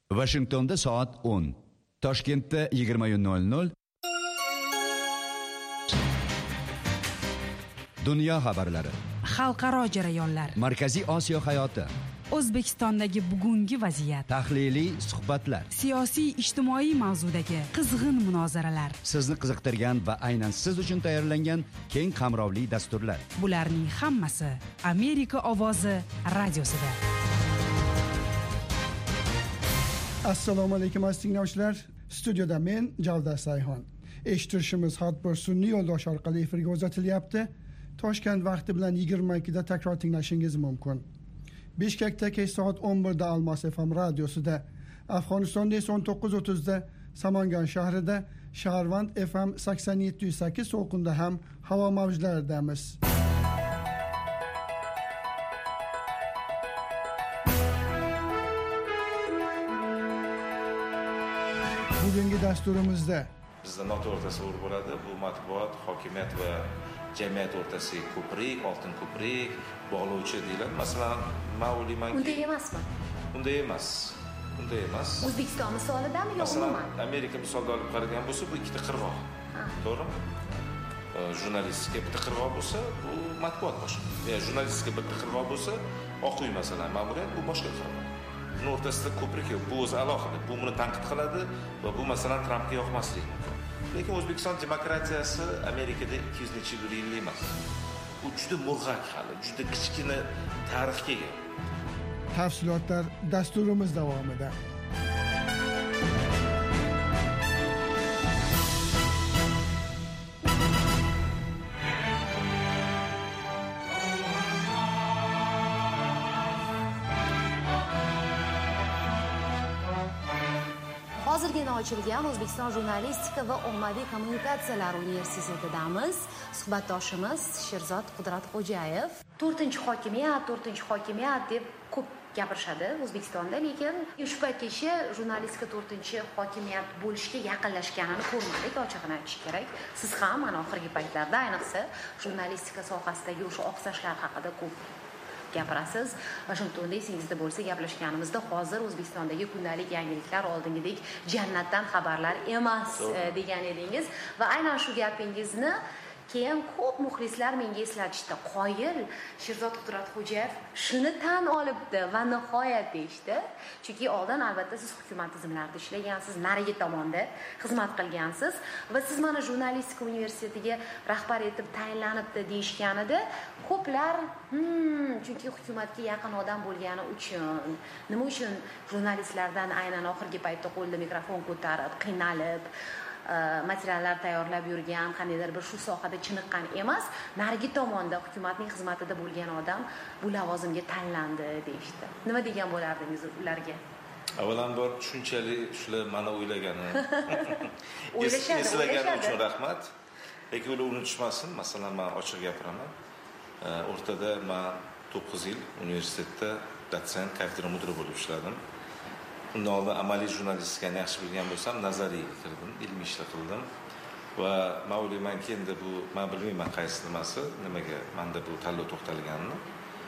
Washingtonda soat 10, Toshkentda 20:00. Dunyo xabarlari, xalqaro jarayonlar, Markaziy Osiyo hayoti, O'zbekistondagi bugungi vaziyat, tahliliy suhbatlar, siyosiy ijtimoiy mavzudagi qizg'in munozaralar, sizni qiziqtirgan va aynan siz uchun tayyorlangan keng qamrovli dasturlar. Bularning hammasi Amerika ovozi radiosida. Assalomu alaykum aziz tinglovchilar. Studiyada men Javdar Sayxon. Eshittirishimiz har bir sun'iy yo'ldosh orqali efirga uzatilyapti. Toshkent vaqti bilan 22 da takror tinglashingiz mumkin. Bishkekda kech soat 11 da Almas FM radiosida, Afg'onistonda esa 19:30 da Samangan shahrida, Shaharvand FM 87.8 to'lqinda ham havo mavjlaridamiz. Bugungi dasturimizda bizda noto'g'ri tasavvur bo'ladi. Bu matbuot, hokimiyat va jamiyat o'rtasidagi ko'prik, oltin ko'prik, bog'lovchi deyiladi. Masalan, men o'ylaymanki, unday emasmi? Unday emas. Unday emas. O'zbekiston misolidami yo'qmi? Masalan, Amerika misolida olib qaragan bo'lsa, bu ikkita qirg'oq. To'g'rimi? Jurnalistika bitta qirg'oq bo'lsa, bu matbuot boshqa. Ya jurnalistika bitta qirg'oq bo'lsa, Oq uy masalan, ma'muriyat bu boshqa qirg'oq. Uning o'rtasida ko'prik yo'q. Bu o'zi alohida. Bu buni tanqid qiladi va bu masalan Trampga yoqmasligi mumkin. Lekin O'zbekiston demokratiyasi Amerikada 200 necha yil emas. U juda murg'ak hali, juda kichkina tarixga ega. Tafsilotlar dasturimiz davomida. Hozirgina ochilgan O'zbekiston jurnalistika va ommaviy kommunikatsiyalar universitetidamiz. Suhbatdoshimiz Sherzod Qudratxo'jayev. 4-hokimiyat deb ko'p gapirishadi O'zbekistonda, lekin shu paytgacha jurnalistika 4-hokimiyat bo'lishga yaqinlashganini ko'rmadik, ochig'ini aytish kerak. Siz ham mana oxirgi paytlarda ayniqsa jurnalistika sohasidagi o'sha oqsashlar haqida ko'p gapirasiz. Washingtonda esingizda bo'lsa gaplashganimizda hozir O'zbekistondagi kundalik yangiliklar oldingidek jannatdan xabarlar emas degan edingiz va aynan shu gapingizni keyin ko'p muxlislar menga eslatishdi. Qoyil, Sherzod Qudratxo'jayev shuni tan olibdi va nihoyat deyishdi. Chunki oldin albatta siz hukumat tizimlarida ishlagansiz, narigi tomonda xizmat qilgansiz va siz mana jurnalistika universitetiga rahbar etib tayinlanibdi deyishganida ko'plar chunki hukumatga yaqin odam bo'lgani uchun, nima uchun jurnalistlardan aynan oxirgi paytda qo'lda mikrofon ko'tarib, qiynalib materiallar tayyorlab yurgan, qandaydir bir shu sohada chiniqqan emas, narigi tomonda hukumatning xizmatida bo'lgan odam bu lavozimga tanlandi deyishdi. Nima degan bo'lardingiz ularga? Avvalambor shunchalik shular meni o'ylagani. O'ylashadi uchun rahmat. Lekin ular unutishmasin, masalan, men ochiq gapiraman. O'rtada men 9 yil universitetda dotsent, kafedra mudiri bo'lib ishladim. Undan oldin amaliy jurnalistikani yaxshi bilgan bo'lsam, nazariyga kirdim, ilmiy ishlar qildim va men o'ylaymanki, endi bu men bilmayman qaysi nimasi, nimaga menda bu tanlov to'xtalganini.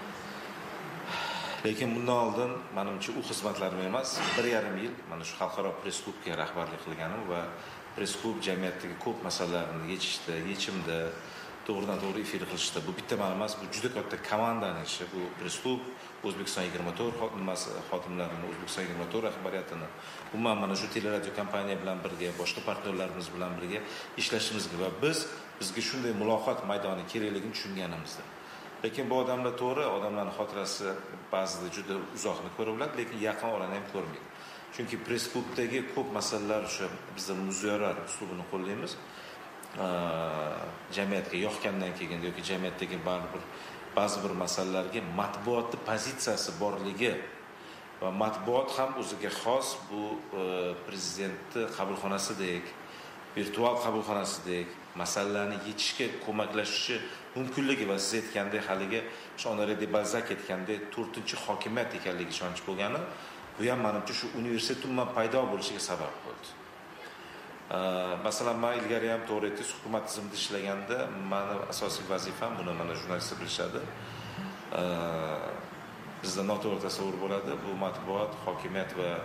Lekin bundan oldin menimcha u xizmatlarim emas, 1,5 yil mana shu xalqaro press-klubga rahbarlik qilganim va press-klub jamiyatdagi ko'p masalalarni yechishda, yechimda to'g'ridan to'g'ri efir qilishda bu bitta men emas, bu juda katta komandaning ishi. Bu press-klub O'zbekiston 24 xodimlarini, O'zbekiston 24 rahbariyatini, umuman mana shu teleradio kompaniya bilan birga, boshqa partnyorlarimiz bilan birga ishlashimizga va bizga shunday muloqot maydoni kerakligini tushunganimizda. Lekin bu odamlar to'g'ri, odamlarning xotirasi ba'zida juda uzoqni ko'ra biladi, lekin yaqin orani ham ko'rmaydi. Chunki press-klubdagi ko'p masalalar o'sha bizda muzyorar uslubini qo'llaymiz. Jamiyatga yoqgandan keyin yoki jamiyatdagi ba'zi bir masalalarga matbuotning pozitsiyasi borligi va matbuot ham o'ziga xos bu prezidentning qabulxonasidek, virtual qabulxonasidek masalalarni yechishga ko'maklashishi mumkinligi va siz aytgandek haligi Honore de Balzac aytgandek 4-hokimiyat ekanligi ishonch bo'lgani, bu ham menimcha shu universitet umuman paydo bo'lishiga sabab bo'ldi. Masalan, men ilgari ham to'g'ri aytdingiz, hukumat tizimida ishlaganda meni asosiy vazifam, buni mana jurnalistlar bilishadi. Bizda noto'g'ri tasavvur bo'ladi. Bu matbuot, hokimiyat va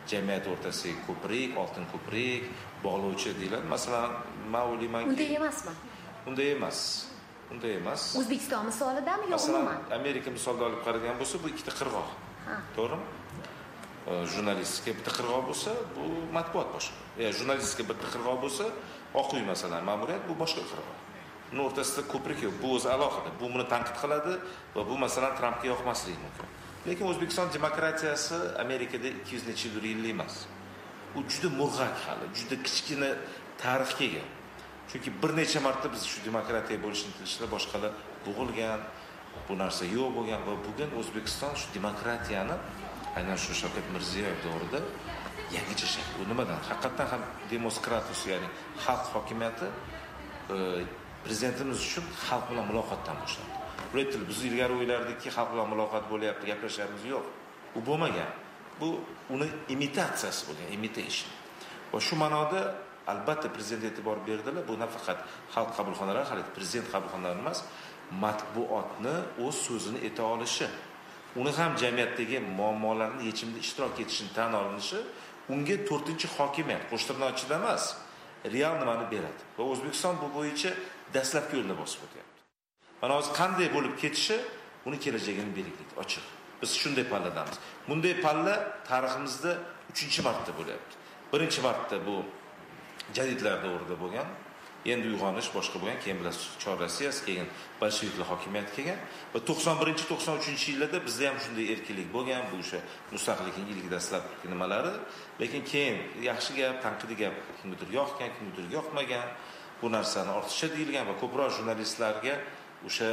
jamiyat o'rtasidagi ko'prik, oltin ko'prik, bog'lovchi deyiladi. Masalan, men o'ylaymanki, unday emasmi? Unday emas. Unday emas. O'zbekiston misolidami yo Masalan, umuman? Amerika misolida olib qaragan bo'lsa, bu ikkita qirg'oq. To'g'rimi? Jurnalistika bitta qirg'oq bo'lsa, bu matbuot boshqa. Jurnalistika bitta qirg'oq bo'lsa, Oq uy masalan, ma'muriyat bu boshqa qirg'oq. Uning o'rtasida ko'prik yo'q. Bu o'zi alohida. Bu buni tanqid qiladi va bu masalan Trampga yoqmasligi mumkin. Lekin O'zbekiston demokratiyasi Amerikada 200 necha yillik emas. U juda murg'ak hali, juda kichkina tarixga ega. Chunki bir necha marta biz shu demokratiya bo'lishini intilishda boshqalar bo'g'ilgan, bu narsa yo'q bo'lgan va bugun O'zbekiston shu demokratiyani aynan shu Shavkat Mirziyoyev davrida yangicha shakl. Bu nimadan? Haqiqatan ham demokratus, ya'ni xalq hokimiyati prezidentimiz uchun xalq bilan muloqotdan boshlandi. Biz ilgari o'ylardikki, xalq bilan muloqot bo'lyapti, gaplasharmiz, yo'q. Bu bo'lmagan. Bu uni imitatsiyasi bo'lgan, imitation. Va shu ma'noda albatta prezident e'tibor berdilar. Bu nafaqat xalq qabulxonalari, hali prezident qabulxonalari emas, matbuotni o'z so'zini ayta olishi, uni ham jamiyatdagi muammolarni yechimida ishtirok etishini tan olinishi, unga 4-hokimiyat qo'shtirnochida emas, real nimani beradi. Va O'zbekiston bu bo'yicha dastlabki yo'lni bosib o'tyapti. Mana hozir qanday bo'lib ketishi uni kelajagini belgilaydi, ochiq. Biz shunday palladamiz. Bunday palla tariximizda 3-marta bo'lyapti. Birinchi marta bu jadidlar davrida bo'lgan, endi uyg'onish boshqa bo'lgan, keyin bilasiz Chor Rossiyasi, keyin bolsheviklar hokimiyat kelgan va 91-93-yillarda bizda ham shunday erkinlik bo'lgan, bu o'sha mustaqillikning ilk dastlabki nimalari, lekin keyin yaxshi gap, tanqidiy gap kimgadir yoqgan, kimgadir yoqmagan, bu narsani ortiqcha deyilgan va ko'proq jurnalistlarga o'sha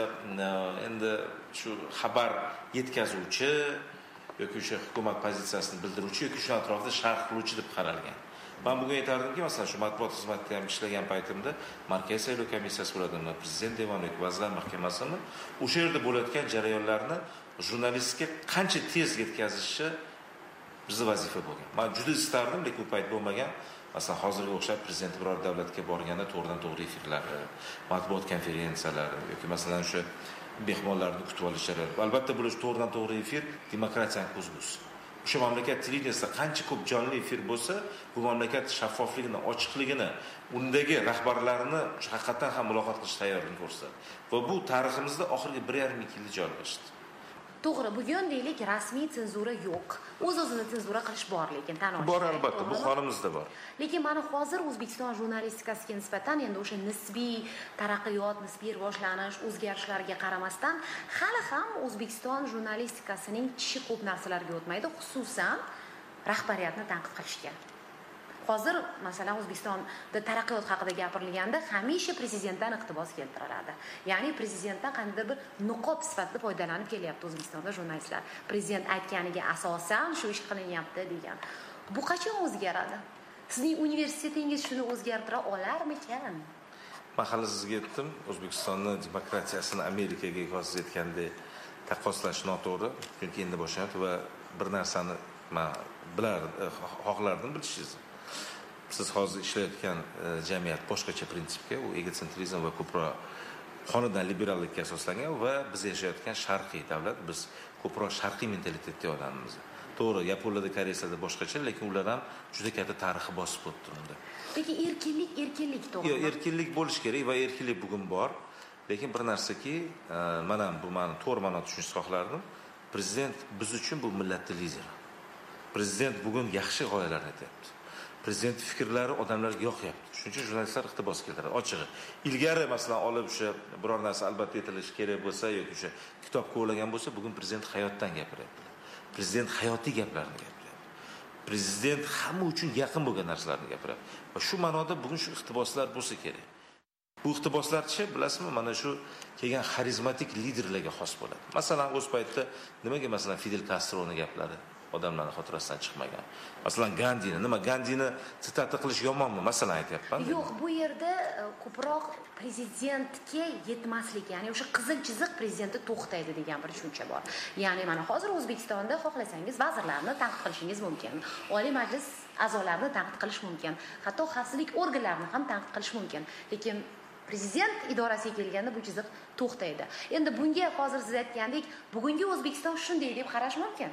endi shu xabar yetkazuvchi yoki o'sha hukumat pozitsiyasini bildiruvchi yoki shu atrofda sharh qiluvchi deb qaralgan. Men bugun aytardimki, masalan, shu matbuot xizmatida ham ishlagan paytimda Markaziy saylov komissiyasi bo'ladimi, prezident devoni yoki vazirlar mahkamasimi, o'sha yerda bo'layotgan jarayonlarni jurnalistga qancha tez yetkazishi bizning vazifa bo'lgan. Men juda istardim, lekin u payt bo'lmagan. Masalan, hozirga o'xshab prezident biror davlatga borganda to'g'ridan-to'g'ri efirlari, matbuot konferensiyalari yoki masalan o'sha mehmonlarni kutib olish jarayoni. Albatta bo'lish to'g'ridan-to'g'ri efir demokratiyaning ko'zgusi. O'sha mamlakat televideniyasida qancha ko'p jonli efir bo'lsa, bu mamlakat shaffofligini, ochiqligini, undagi rahbarlarini haqiqatan ham muloqot qilish tayyorligini ko'rsatadi. Va bu tariximizda oxirgi 1,5-2 yilda joylashdi. To'g'ri, bugun deylik rasmiy senzura yo'q. O'z-o'zini senzura qilish bor, lekin tan olish. Bor albatta, bu qonimizda bor. Lekin mana hozir O'zbekiston jurnalistikasiga nisbatan endi o'sha nisbiy taraqqiyot, nisbiy rivojlanish, o'zgarishlarga qaramasdan hali ham O'zbekiston jurnalistikasining tishi ko'p narsalarga o'tmaydi, xususan rahbariyatni tanqid qilishga. Hozir masalan O'zbekistonda taraqqiyot haqida gapirilganda hamisha prezidentdan iqtibos keltiriladi. Ya'ni prezidentdan qandaydir bir niqob sifatida foydalanib kelyapti O'zbekistonda jurnalistlar. Prezident aytganiga asosan shu ish qilinyapti degan. Bu qachon o'zgaradi? Sizning universitetingiz shuni o'zgartira olarmikan? Men hali sizga aytdim, O'zbekistonning demokratiyasini Amerikaga hozir aytgandek taqqoslash noto'g'ri, chunki endi boshlandi va bir narsani men xohlardim bilishingizni. Siz hozir ishlayotgan jamiyat boshqacha prinsipga, u egotsentrизм va ko'proq xonadon liberallikka asoslangan va biz yashayotgan sharqiy davlat, biz ko'proq sharqiy mentalitetda odammiz. To'g'ri, Yaponiyada, Koreyada boshqacha, lekin ular ham juda katta tarixi bosib o'tdi unda. Lekin erkinlik to'g'ri. Yo'q, erkinlik bo'lish kerak va erkinlik bugun bor. Lekin bir narsaki, men ham bu ma'noni to'g'ri ma'noda tushunishni xohlardim. Prezident biz uchun bu millatning lideri. Prezident bugun yaxshi g'oyalarni aytyapti. Prezident fikrlari odamlarga yoqyapti. Shuning uchun jurnalistlar iqtibos keltiradi. Ochig'i. Ilgari masalan olib o'sha biror narsa albatta aytilishi kerak bo'lsa yoki o'sha kitob qo'llagan bo'lsa, bugun prezident hayotdan gapiryapti. Prezident hayotiy gaplarni gapiryapti. Prezident hamma uchun yaqin bo'lgan narsalarni gapiryapti. Va shu ma'noda bugun shu iqtiboslar bo'lsa kerak. Bu iqtiboslarchi, bilasizmi, mana shu kelgan xarizmatik liderlarga xos bo'ladi. Masalan, o'z paytida nimaga masalan Fidel Castroning gaplari odamlarning xotirasidan chiqmagan. Masalan, Gandini sitata qilish yomonmi? Masalan aytyapman. Yo'q, bu yerda ko'proq prezidentga yetmaslik, ya'ni o'sha qizil chiziq prezidentni to'xtaydi degan bir tushuncha bor. Ya'ni mana hozir O'zbekistonda xohlasangiz vazirlarni tanqid qilishingiz mumkin. Oliy majlis a'zolarini tanqid qilish mumkin. Hatto xavfsizlik organlarini ham tanqid qilish mumkin. Lekin prezident idorasiga kelganda bu chiziq to'xtaydi. Endi bunga hozir siz aytgandek, bugungi O'zbekiston shunday deb qarash mumkin.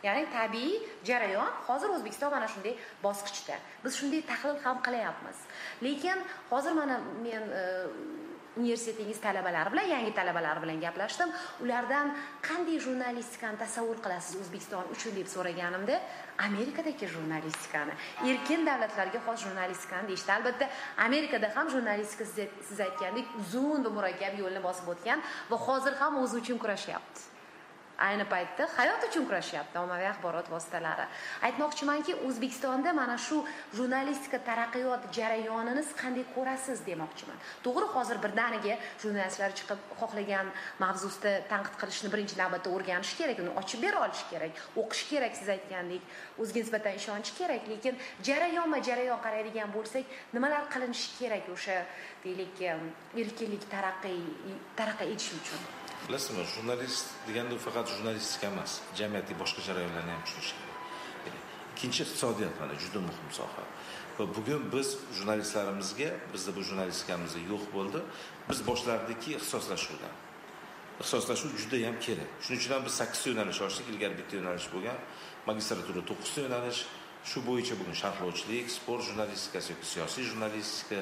Ya'ni tabiiy jarayon hozir O'zbekiston mana shunday bosqichda. Biz shunday tahlil ham qilyapmiz. Lekin hozir mana men universitetingiz talabalari bilan, yangi talabalar bilan gaplashdim. Ulardan qanday jurnalistikani tasavvur qilasiz O'zbekiston uchun deb so'raganimda, Amerikadagi jurnalistikani, erkin davlatlarga xos jurnalistikani deyishdi. Albatta, Amerikada ham jurnalistika siz aytgandek uzun va murakkab yo'lni bosib o'tgan va hozir ham o'zi uchun kurashyapti. Ayni paytda hayot uchun kurashyapti ommaviy axborot vositalari. Aytmoqchimanki, O'zbekistonda mana shu jurnalistika taraqqiyot jarayonini siz qanday ko'rasiz demoqchiman. To'g'ri, hozir birdaniga jurnalistlar chiqib xohlagan mavzusida tanqid qilishni birinchi navbatda o'rganish kerak, uni ochib bera olish kerak, o'qish kerak, siz aytgandek, o'ziga nisbatan ishonish kerak. Lekin jarayon qaraydigan bo'lsak, nimalar qilinishi kerak o'sha deylik erkinlik taraqqiy etish uchun? Bilasizmi, jurnalist deganda faqat jurnalistika emas, jamiyatning boshqa jarayonlarini ham tushunish kerak. Ikkinchi iqtisodiyot mana juda muhim soha. Va bugun biz jurnalistlarimizga, bizda bu jurnalistikamiz yo'q bo'ldi. Biz boshlaridagi ixtisoslashuvdan. Ixtisoslashuv juda ham kerak. Shuning uchun ham biz 8 ta yo'nalish ochdik, ilgari bitta yo'nalish bo'lgan. Magistratura 9 ta yo'nalish. Shu bo'yicha bugun sharhlovchilik, sport jurnalistikasi yoki siyosiy jurnalistika,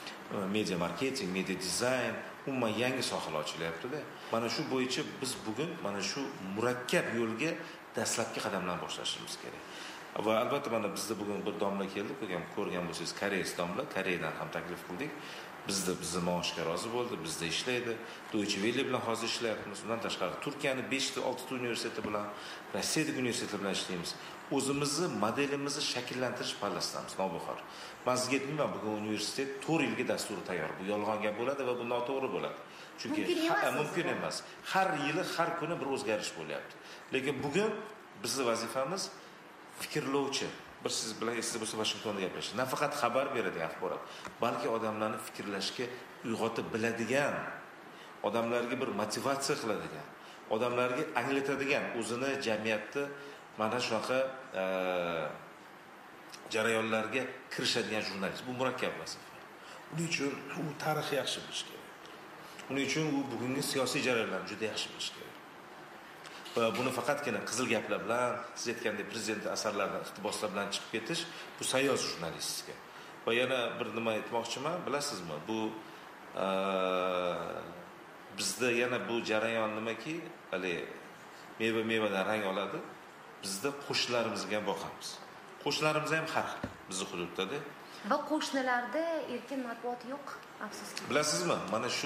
media marketing, media dizayn, umuman yangi sohalar ochilyapti-da. Mana shu bo'yicha biz bugun mana shu murakkab yo'lga dastlabki qadamlarni boshlashimiz kerak. Va albatta mana bizda bugun bir domla keldi, ko'rgan bo'lsangiz, koreys domla, Koreyadan ham taklif qildik. Bizni maoshga rozi bo'ldi, bizda ishlaydi. Deutsche Welle bilan hozir ishlayapmiz. Undan tashqari Turkiyaning 5 ta 6 ta universiteti bilan, Rossiyadagi universitetlar bilan ishlaymiz. O'zimizni modelimizni shakllantirish pallasidamiz, nobahor. Men sizga aytmayman, bugun universitet 4 yilga dasturi tayyor. Bu yolg'on gap bo'ladi va bu noto'g'ri bo'ladi. Chunki mumkin emas. Har yili, har kuni bir o'zgarish bo'lyapti. Lekin bugun bizning vazifamiz fikrlovchi. Bir siz bilan siz bo'lsa Washingtonda gaplashing. Nafaqat xabar beradigan axborot, balki odamlarni fikrlashga uyg'otib biladigan, odamlarga bir motivatsiya qiladigan, odamlarga anglatadigan, o'zini jamiyatda mana shunaqa jarayonlarga kirishadigan jurnalist. Bu murakkab vazifa. Uning uchun u tarixni yaxshi bilish kerak. Uning uchun u bugungi siyosiy jarayonlarni juda yaxshi bilish kerak. Va buni faqatgina qizil gaplar bilan, siz aytgandek prezident asarlarini iqtiboslar bilan chiqib ketish, bu sayoz jurnalistika. Va yana bir nima aytmoqchiman, bilasizmi? Bu bizda yana bu jarayon nimaki, hali meva-mevadan rang oladi. Bizda qo'shnilarimizga ham boqamiz. Qo'shnilarimiz ham har xil bizning hududdada. Va qo'shnilarda erkin matbuot yo'q, afsuski. Bilasizmi? Mana shu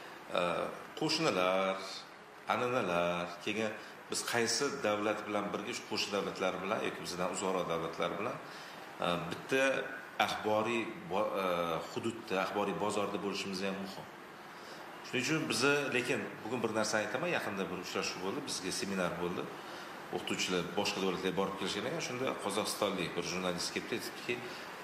qo'shnilar, an'analar, keyin biz qaysi davlat bilan birga shu qo'shni davlatlar bilan yoki bizdan uzoqroq davlatlar bilan bitta axboriy hududda, axboriy bozorda bo'lishimiz ham muhim. Shuning uchun biz lekin bugun bir narsa aytaman, yaqinda bir uchrashuv bo'ldi, bizga seminar bo'ldi. O'qituvchilar boshqa davlatlarga borib kelishgan ekan, shunda qozog'istonlik bir jurnalist kelib aytdiki,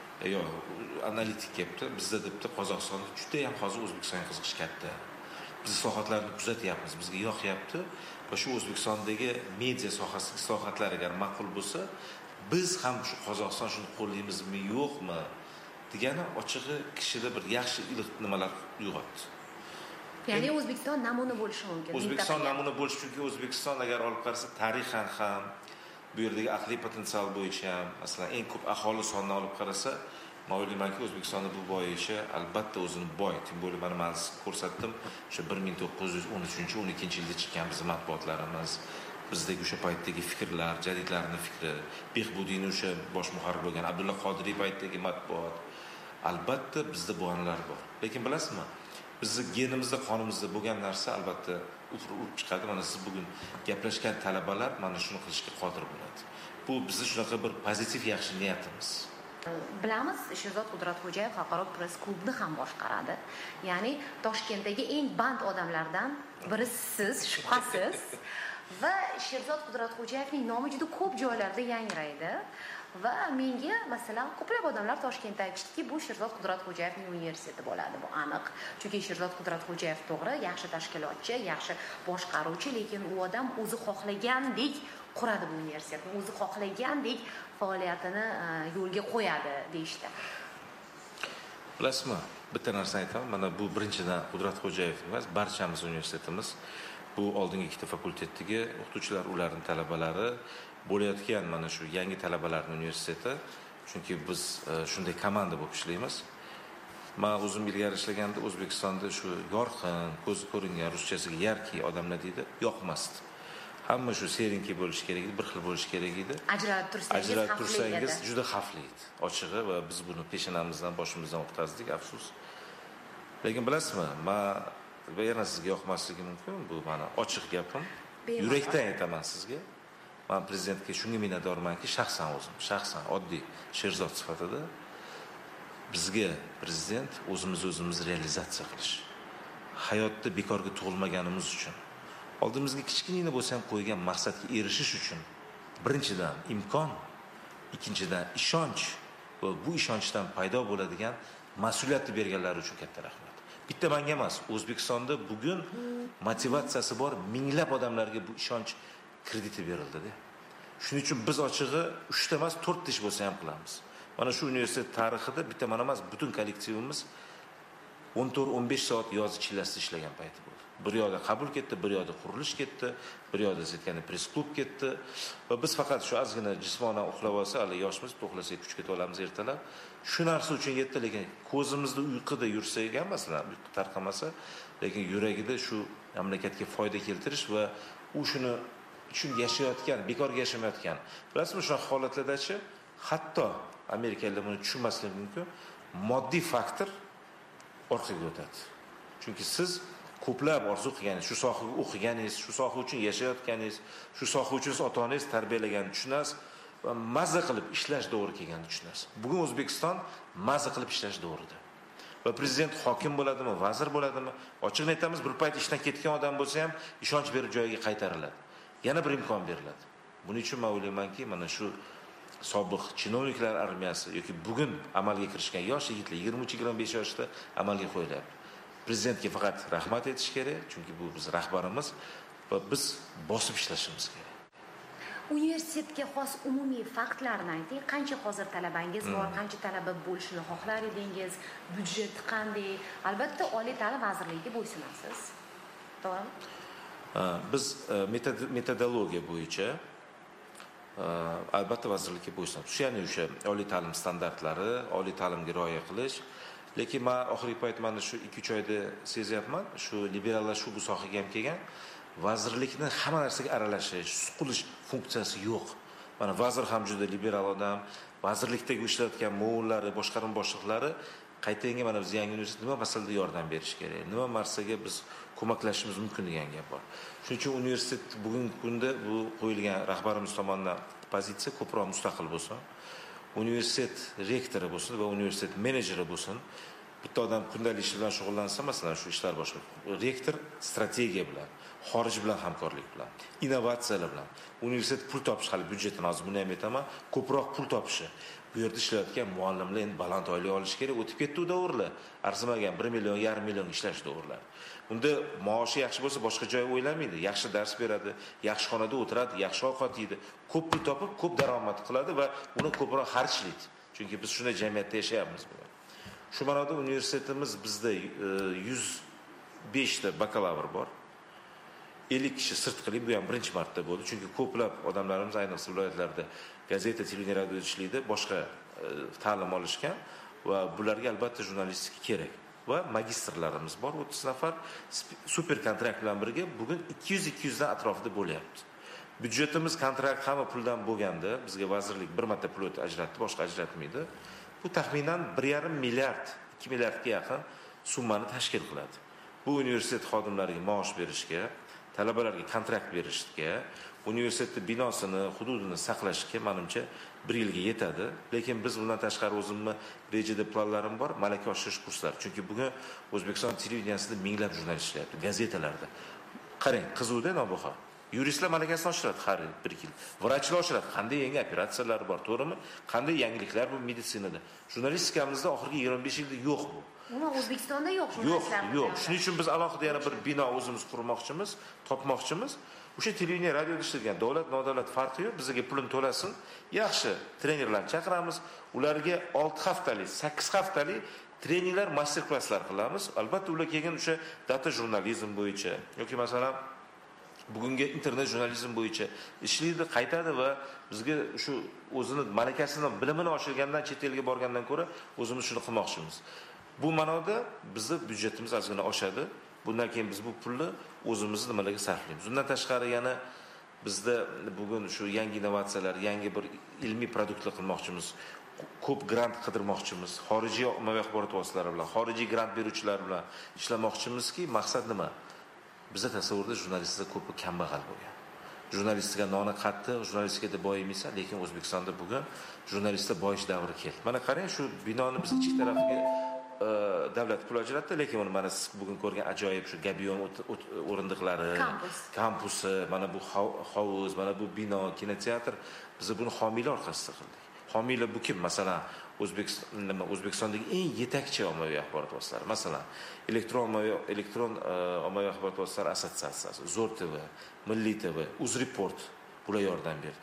analitik kelibdi, bizda debdi Qozog'istonda juda ham hozir O'zbekistonga qiziqish katta. Biz islohotlarni kuzatyapmiz, bizga yoqyapti va shu O'zbekistondagi media sohasi islohotlar agar ma'qul bo'lsa, biz ham shu Qozog'iston shuni qo'llaymizmi, yo'qmi degani ochig'i kishida bir yaxshi iliq nimalar uyg'otdi. Ya'ni O'zbekiston namuna bo'lishi mumkin. O'zbekiston namuna bo'lishi, chunki O'zbekiston agar olib qarasa tarixan ham, bu yerdagi aqliy potensial bo'yicha ham, masalan, eng ko'p aholi sonini olib qarasa, men o'ylaymanki, O'zbekistonda bu boyishi albatta o'zini boy. Tim bo'lib men ko'rsatdim, o'sha 1913-12 yilda chiqqan bizning matbuotlarimiz, bizdagi o'sha paytdagi fikrlar, jadidlarning fikri, Behbudiyning o'sha bosh muharrir bo'lgan Abdulla Qodiriy paytdagi matbuot, albatta bizda bu anlar bor. Lekin bilasizmi? Bizni genimizda, qonimizda bo'lgan narsa albatta urib chiqadi. Mana siz bugun gaplashgan talabalar mana shuni qilishga qodir bo'ladi. Bu bizni shunaqa bir pozitiv yaxshi niyatimiz. Bilamiz, Sherzod Qudratxo'jayev xalqaro press klubni ham boshqaradi. Ya'ni Toshkentdagi eng band odamlardan biri siz, shubhasiz. Va Sherzod Qudratxo'jayevning nomi juda ko'p joylarda yangraydi. Va menga masalan ko'plab odamlar Toshkentda aytishdiki, bu Sherzod Qudratxo'jayevning universiteti bo'ladi, bu aniq. Chunki Sherzod Qudratxo'jayev to'g'ri, yaxshi tashkilotchi, yaxshi boshqaruvchi, lekin u odam o'zi xohlagandek quradi bu universitetni, o'zi xohlagandek faoliyatini yo'lga qo'yadi deyishdi. Bilasizmi, bitta narsa aytaman, mana bu birinchidan Qudratxo'jayev emas, barchamiz universitetimiz, bu oldingi ikkita fakultetdagi o'qituvchilar, ularning talabalari bo'layotgan mana shu yangi talabalarning universiteti, chunki biz shunday komanda bo'lib ishlaymiz. Men o'zim ilgari ishlaganda O'zbekistonda shu yorqin, ko'z ko'ringan, ruschasiga yarki odamlar deydi, yoqmasdi. Hamma shu serinki bo'lishi kerak edi, bir xil bo'lishi kerak edi. Ajralib tursangiz juda xavfli edi. Ochig'i va biz buni peshanamizdan, boshimizdan o'tkazdik, afsus. Lekin bilasizmi, men yana sizga yoqmasligi mumkin, bu mana ochiq gapim. Yurakdan aytaman sizga. Men prezidentga shunga minnatdormanki, shaxsan oddiy sherzod sifatida bizga prezident o'zimiz realizatsiya qilish. Hayotda bekorga tug'ilmaganimiz uchun, oldimizga kichkinagina bo'lsa ham qo'ygan maqsadga erishish uchun birinchidan imkon, ikkinchidan ishonch va bu ishonchdan paydo bo'ladigan mas'uliyatni berganlari uchun katta rahmat. Bitta menga emas, O'zbekistonda bugun motivatsiyasi bor minglab odamlarga bu ishonch krediti berildi-da. Shuning uchun biz ochig'i 3 ta emas, 4 ta ish bo'lsa ham qilamiz. Mana shu universitet tarixida bitta mana emas, butun kollektivimiz 14-15 soat yozi chillasida ishlagan payti bo'ldi. Bir yoqda qabul ketdi, bir yoqda qurilish ketdi, bir yoqda aytganda press klub ketdi va biz faqat shu ozgina jismonan uxlab olsa, hali yoshmiz, to'xlasak kuchga to'lamiz ertalab. Shu narsa uchun yetdi, lekin ko'zimizda uyquda yursa ekan, masalan, uyqu tarqamasa, lekin yuragida shu mamlakatga foyda keltirish va u shuni uchun yashayotgan, bekorga yashamayotgan. Bilasizmi, shu holatlardachi hatto Amerikaliklar buni tushunmasligi mumkin, moddiy faktor orqaga o'tadi. Chunki siz ko'plab orzu qilganingiz, shu sohaga o'qiganingiz, shu soha uchun yashayotganingiz, shu soha uchun ota-onangiz tarbiyalaganini tushunasiz va mazza qilib ishlash to'g'ri kelganini tushunasiz. Bugun O'zbekiston mazza qilib ishlash to'g'rida. Va prezident hokim bo'ladimi, vazir bo'ladimi, ochiqni aytamiz, bir payt ishdan ketgan odam bo'lsa ham ishonch berib joyiga qaytariladi. Yana bir imkon beriladi. Buning uchun men o'ylaymanki, mana shu sobiq chinovniklar armiyasi yoki bugun amalga kirishgan yosh yigitlar 23-25 yoshda amalga qo'yiladi. Prezidentga faqat rahmat aytish kerak, chunki bu biz rahbarimiz va biz bosib ishlashimiz kerak. Universitetga xos umumiy faktlarni ayting. Qancha hozir talabangiz bor, qancha talaba bo'lishni xohlar edingiz, byudjet qanday? Albatta, Oliy ta'lim vazirligiga bo'ysunasiz. To'g'rimi? Biz metodologiya bo'yicha albatta vazirlikka bo'ysunamiz. Ya'ni o'sha oliy ta'lim standartlari, oliy ta'limga rioya qilish. Lekin men oxirgi payt mana shu 2-3 oyda sezyapman, shu liberallashuv bu sohaga ham kelgan. Vazirlikni hamma narsaga aralashish, suqilish funksiyasi yo'q. Mana vazir ham juda liberal odam, vazirlikdagi ishlayotgan muavvinlari, boshqarma boshliqlari qaytanga mana biz yangi universitet nima masalada yordam berish kerak, nima narsaga biz ko'maklashishimiz mumkin degan gap bor. Shuning uchun universitet bugungi kunda bu qo'yilgan rahbarimiz tomonidan pozitsiya ko'proq mustaqil bo'lsin. Universitet rektori bo'lsin va universitet menejeri bo'lsin. Bitta odam kundalik ish bilan shug'ullansa, masalan, shu ishlar boshqa. Rektor strategiya bilan, xorij bilan hamkorlik bilan, innovatsiyalar bilan, universitet pul topish, hali byudjetini hozir buni ham aytaman, ko'proq pul topishi. Bu yerda ishlayotgan muallimlar endi baland oylik olish kerak, o'tib ketdi u davrlar. Arzimagan 1,5 million ishlash davrlar. Unda maoshi yaxshi bo'lsa, boshqa joy o'ylamaydi. Yaxshi dars beradi, yaxshi xonada o'tiradi, yaxshi ovqat yeydi, ko'p pul topib, ko'p daromad qiladi va uni ko'proq xarjlaydi. Chunki biz shunday jamiyatda yashayapmiz bugun. Shu ma'noda universitetimiz bizda 105 ta bakalavr bor. 50 kishi sirtqilik, bu ham birinchi marta bo'ldi. Chunki ko'plab odamlarimiz ayniqsa viloyatlarda gazeta, televideniya, radio ishlaydi, boshqa ta'lim olishgan va bularga albatta jurnalistika kerak. Va magistrlarimiz bor 30 nafar super kontrakt bilan birga bugun 200 dan atrofida bo'lyapti. Byudjetimiz kontrakt hamma puldan bo'lganda, bizga vazirlik bir marta pul ajratdi, boshqa ajratmaydi. Bu taxminan 1,5 milliard, 2 milliardga yaqin summani tashkil qiladi. Bu universitet xodimlariga maosh berishga, talabalarga kontrakt berishga, universitetning binosini, hududini saqlashga menimcha 1 yilga yetadi. Lekin biz bundan tashqari o'zimni rejada planlarim bor, malaka oshirish kurslari. Chunki bugun O'zbekiston televideniyasida minglab jurnalist ishlayapti, gazetalarda. Qarang, qizuvda Nobuxor. Yuristlar malakasini oshiradi har 1 yil. Vrachlar oshiradi. Qanday yangi operatsiyalar bor, to'g'rimi? Qanday yangiliklar bu meditsinada. Jurnalistikamizda oxirgi 25 yilda yo'q bu. Umuman O'zbekistonda yo'q jurnalistlar. Yo'q. Shuning uchun biz alohida yana bir bino o'zimiz qurmoqchimiz, topmoqchimiz. O'sha televideniya, radioda ishlagan davlat, nodavlat farqi yo'q. Bizga pulini to'lasin. Yaxshi trenerlarni chaqiramiz. Ularga 6 haftalik, 8 haftalik trenerlar, master-klasslar qilamiz. Albatta ular kelgan o'sha data jurnalizm bo'yicha yoki masalan bugungi internet jurnalizm bo'yicha ishlaydi, qaytadi va bizga shu o'zini malakasini, bilimini oshirgandan, chet elga borgandan ko'ra o'zimiz shuni qilmoqchimiz. Bu ma'noda bizning byudjetimiz ozgina oshadi. Bundan keyin biz bu pulni o'zimiz nimalarga sarflaymiz. Bundan tashqari yana bizda bugun shu yangi innovatsiyalar, yangi bir ilmiy produktlar qilmoqchimiz. Ko'p grant qidirmoqchimiz. Xorijiy ommaviy axborot vositalari bilan, xorijiy grant beruvchilar bilan ishlamoqchimizki, maqsad nima? Bizda tasavvurda jurnalistlar ko'pi kambag'al bo'lgan. Jurnalistika noni qatti, jurnalistikada boyimaysan, lekin O'zbekistonda bugun jurnalistlar boyish davri keldi. Mana qarang, shu binoni biz ichki tarafiga davlat pul ajratdi, lekin uni mana siz bugun ko'rgan ajoyib shu Gabion o'rindiqlari, kampusi, mana bu hovuz, mana bu bino, kinoteatr, biz buni homiylar orqasida qildik. Homiylar bu kim? Masalan, O'zbekistondagi eng yetakchi ommaviy axborot vositalari, masalan, elektron ommaviy axborot vositalari assotsiatsiyasi, Zo'r TV, Milliy TV, UzReport bular yordam berdi.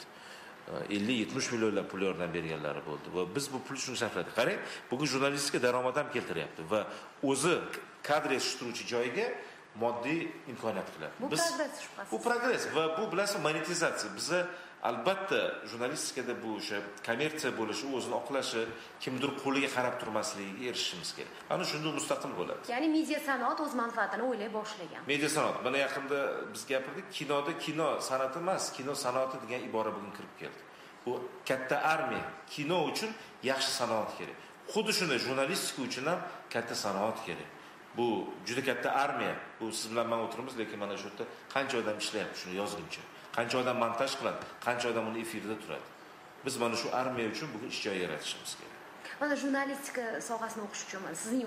50-70 millionlab pul yordam berganlari bo'ldi va biz bu pul shuni sarfladik. Qarang, bugun jurnalistika daromad ham keltiryapti va o'zi kadr yetishtiruvchi joyiga moddiy imkoniyat qiladi. Bu progress shubhasiz. Bu progress va bu bilasiz monetizatsiya. Biza albatta jurnalistikada bu o'sha kommersiya bo'lishi, o'zini oqlashi, kimdir qo'liga qarab turmasligiga erishishimiz kerak. Ana shunda mustaqil bo'ladi. Ya'ni media sanoat o'z manfaatini o'ylay boshlagan. Media sanoat. Mana yaqinda biz gapirdik, kinoda kino san'ati emas, kino sanoati degan ibora bugun kirib keldi. Bu katta armiya, kino uchun yaxshi sanoat kerak. Xuddi shunday jurnalistika uchun ham katta sanoat kerak. Bu juda katta armiya. Bu siz bilan men o'tiramiz, lekin mana shu yerda qancha odam ishlayapti shuni yozguncha. Qancha odam montaj qiladi, qancha odam uni efirda turadi. Biz mana shu armiya uchun bugun ish joyi yaratishimiz kerak. Mana jurnalistika sohasini o'qish uchun sizning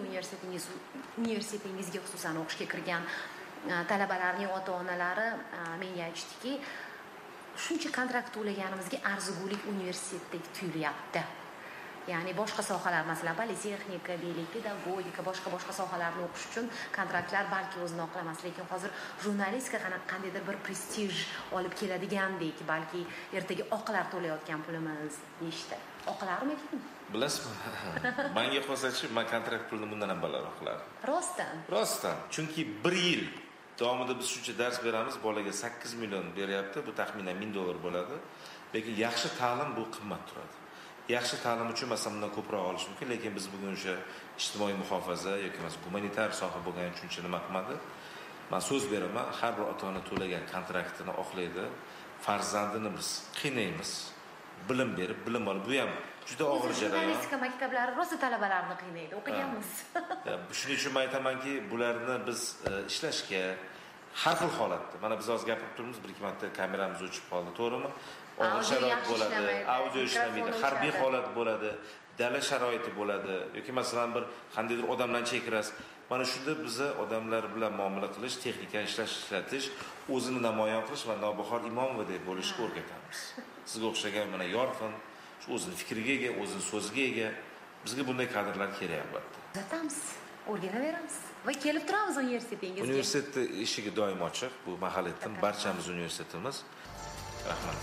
universitetingizga xususan o'qishga kirgan talabalarning ota-onalari menga aytishdiki, shuncha kontrakt to'laganimizga arzigulik universitetdek tuyulyapti. Ya'ni boshqa sohalar, masalan, politexnika, deylik, pedagogika, boshqa sohalarni o'qish uchun kontraktlar balki o'zini oqlamas, lekin hozir jurnalistika qandaydir bir prestij olib keladigandek, balki ertaga oqlar to'layotgan pulimiz deyishdi. Oqlarmikin? Bilasizmi? Menga qolsa-chi, men kontrakt pulini bundan ham balandroq qilardim. Rostdan. Chunki 1 yil davomida biz shuncha dars beramiz, bolaga 8 million beryapti, bu taxminan $1000 bo'ladi. Lekin yaxshi ta'lim bu qimmat turadi. Yaxshi ta'lim uchun masalan bundan ko'proq olish mumkin, lekin biz bugun o'sha ijtimoiy muhofaza yoki gumanitar soha bo'lgani uchun nima qilmadi? Men so'z beraman, har bir ota-ona to'lagan kontraktini oqlaydi, farzandini biz qiynaymiz, bilim berib, bilim olib, bu ham juda og'ir jarayon. Jurnalistika maktablari rosa talabalarni qiynaydi, o'qiganmiz. Shuning uchun men aytamanki, bularni biz ishlashga har xil holatda. Mana biz hozir gapirib turibmiz, 1-2 marta kameramiz o'chib qoldi, to'g'rimi? Og'ir sharoit bo'ladi, audio ishlamaydi, harbiy holat bo'ladi, dala sharoiti bo'ladi yoki masalan bir qandaydir odamlarni chekirasiz. Mana shunda biza odamlar bilan muomala qilish, texnika ishlatish, o'zini namoyon qilish va Nobahor Imomovadek bo'lishga o'rgatamiz. Sizga o'xshagan mana yorqin, o'zini fikriga ega, o'zini so'ziga ega. Bizga bunday kadrlar kerak albatta. Uzatamiz, o'rganaveramiz va kelib turamiz universitetingizga. Universitetda eshigi doim ochiq. Bu mahallatdan barchamiz universitetimiz. Rahmat.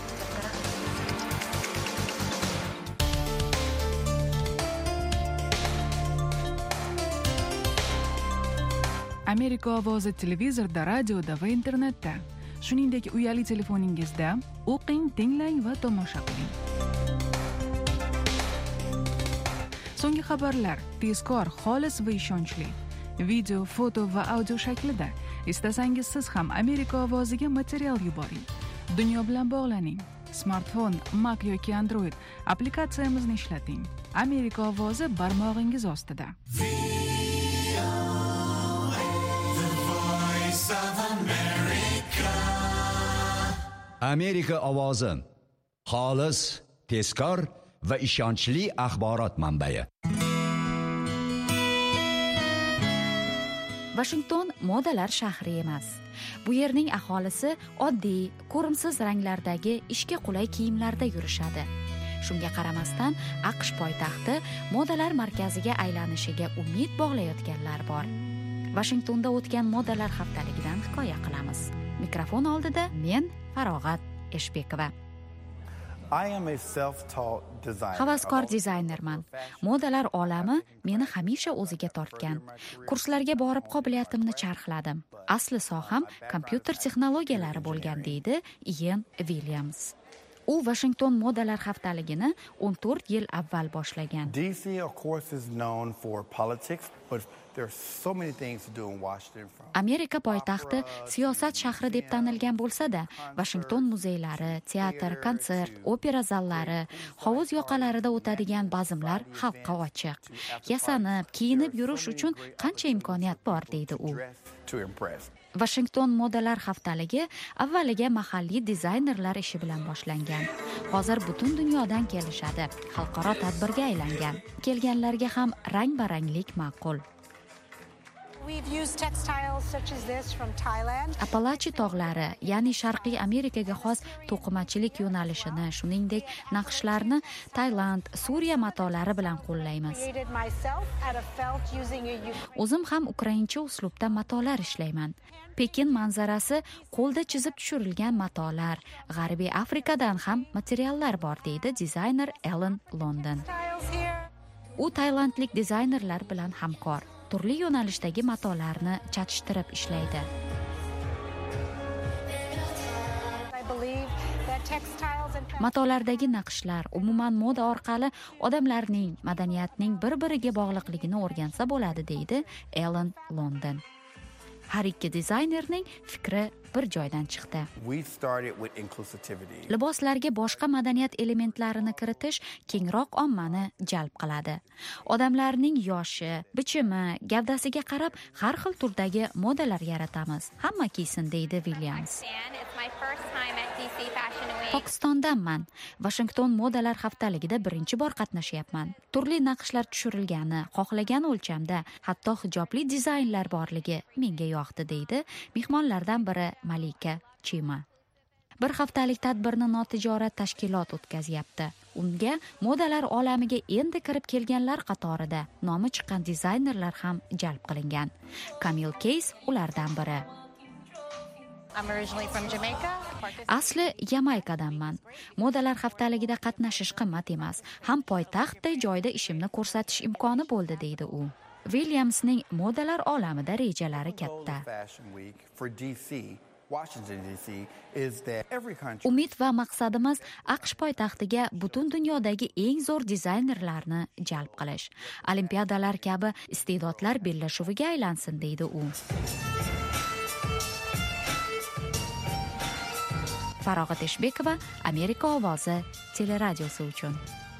Amerika ovozi televizorda, radioda va internetda. Shuningdek, uyali telefoningizda o'qing, tinglang va tomosha qiling. So'nggi xabarlar tezkor, xolis va ishonchli. Video, foto va audio shaklida. Istasangiz siz ham Amerika ovoziga material yuboring. Dunyo bilan bog'laning. Smartfon, Mac yoki Android applikatsiyamizni ishlating. Amerika ovozi barmog'ingiz ostida. Amerika ovozi xolis, tezkor va ishonchli axborot manbai. Washington modalar shahri emas. Bu yerning aholisi oddiy, ko'rimsiz ranglardagi ishga qulay kiyimlarda yurishadi. Shunga qaramasdan, AQSh poytaxti modalar markaziga aylanishiga umid bog'layotganlar bor. Washingtonda o'tgan modalar haftaligidan hikoya qilamiz. Mikrofon oldida men Farog'at Eshbekova. I am a self-taught designer. Havaskor dizaynerman. Modalar olami meni hamisha o'ziga tortgan. Kurslarga borib qobiliyatimni charxladim. Asli soham kompyuter texnologiyalari bo'lgan, deydi Ian Williams. U Washington modalar haftaligini 14 yil avval boshlagan. DC, of course, is known for politics, but there are so many things to do in Washington. Amerika poytaxti siyosat shahri deb tanilgan bo'lsa-da, Washington muzeylari, teatr, konsert, opera zallari, hovuz yoqalarida o'tadigan bazmlar xalqqa ochiq. Yasanib, kiyinib yurish uchun qancha imkoniyat bor, deydi u. Washington modalar haftaligi avvaliga mahalliy dizaynerlar ishi bilan boshlangan. Hozir butun dunyodan kelishadi, xalqaro tadbirga aylangan. Kelganlarga ham rang-baranglik ma'qul. Apalachi tog'lari, ya'ni Sharqiy Amerikaga xos to'qimachilik yo'nalishini, shuningdek, naqshlarni Tailand, Suriya matolari bilan qo'llaymiz. O'zim ham ukraincha uslubda matolar ishlayman. Pekin manzarasi, qo'lda chizib tushirilgan matolar, G'arbiy Afrikadan ham materiallar bor, deydi dizayner Ellen London. U tailandlik dizaynerlar bilan hamkor. Turli yo'nalishdagi matolarni chatishtirib ishlaydi. Matolardagi naqshlar umuman moda orqali odamlarning madaniyatning bir-biriga bog'liqligini o'rgansa bo'ladi, deydi Ellen London. Har ikki dizaynerning fikri bir joydan chiqdi. Liboslarga boshqa madaniyat elementlarini kiritish kengroq ommani jalb qiladi. Odamlarning yoshi, bichimi, gavdasiga qarab har xil turdagi modalar yaratamiz. Hamma kiysin, deydi Williams. Pokistondanman. Washington modalar haftaligida birinchi bor qatnashyapman. Turli naqshlar tushirilgani, xohlagan o'lchamda, hatto hijobli dizaynlar borligi menga yoqdi, deydi mehmonlardan biri Malika Chima. Bir haftalik tadbirni notijorat tashkilot o'tkazyapti. Unga modalar olamiga endi kirib kelganlar qatorida nomi chiqqan dizaynerlar ham jalb qilingan. Camille Case ulardan biri. Asli Yamaykadanman. Modalar haftaligida qatnashish qimmat emas. Ham poytaxtday joyda ishimni ko'rsatish imkoni bo'ldi, deydi u. Williamsning modalar olamida rejalari katta. Umid va maqsadimiz AQSh poytaxtiga butun dunyodagi eng zo'r dizaynerlarni jalb qilish. Olimpiadalar kabi iste'dodlar bellashuviga aylansin, deydi u. Farog'at Eshbekova, Amerika ovozi teleradiosi uchun.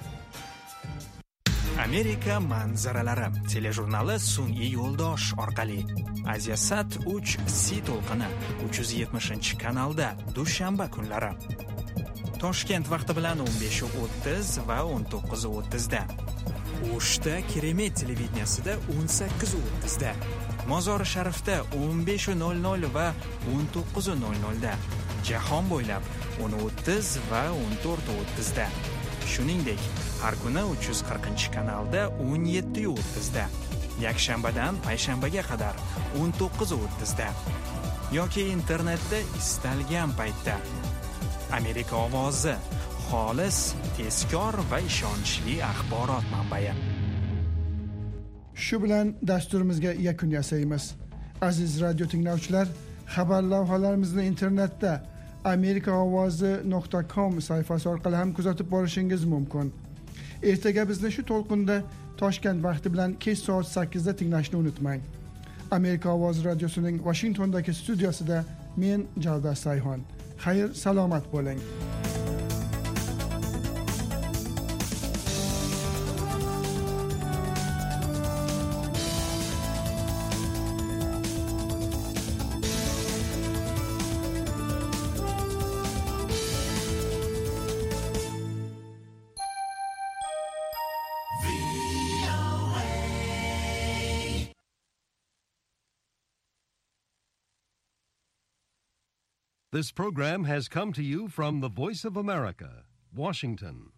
Amerika manzaralari telejurnali sun'iy yo'ldosh orqali Asiasat 3C to'lqini 370-kanalda dushanba kunlari. Toshkent vaqti bilan 15:30 va 19:30 da. O'shda Keremet televideniyasida 18:30 da. Mozori Sharifda 15:00 va 19:00 da. Jahon bo'ylab 10:30 va 14:30 da. Shuningdek, har kuni 340-kanalda 17:30 da. Yakshanbadan payshanbaga qadar 19:30 da. Yoki internetda istalgan paytda. Amerika ovozi, xolis, tezkor va ishonchli axborot manbai. Shu bilan dasturimizga yakun yasaymiz. Aziz radio tinglovchilar, xabar lavhalarimizni internetda amerikaovozi.com sayfasi orqali ham kuzatib borishingiz mumkin. Ertaga bizni shu to'lqinda Toshkent vaqti bilan kech soat 8 da tinglashni unutmang. Amerika ovozi radiosining Washingtondagi studiyasida men Javdar Sayhon. Xayr, salomat bo'ling. This program has come to you from the Voice of America, Washington.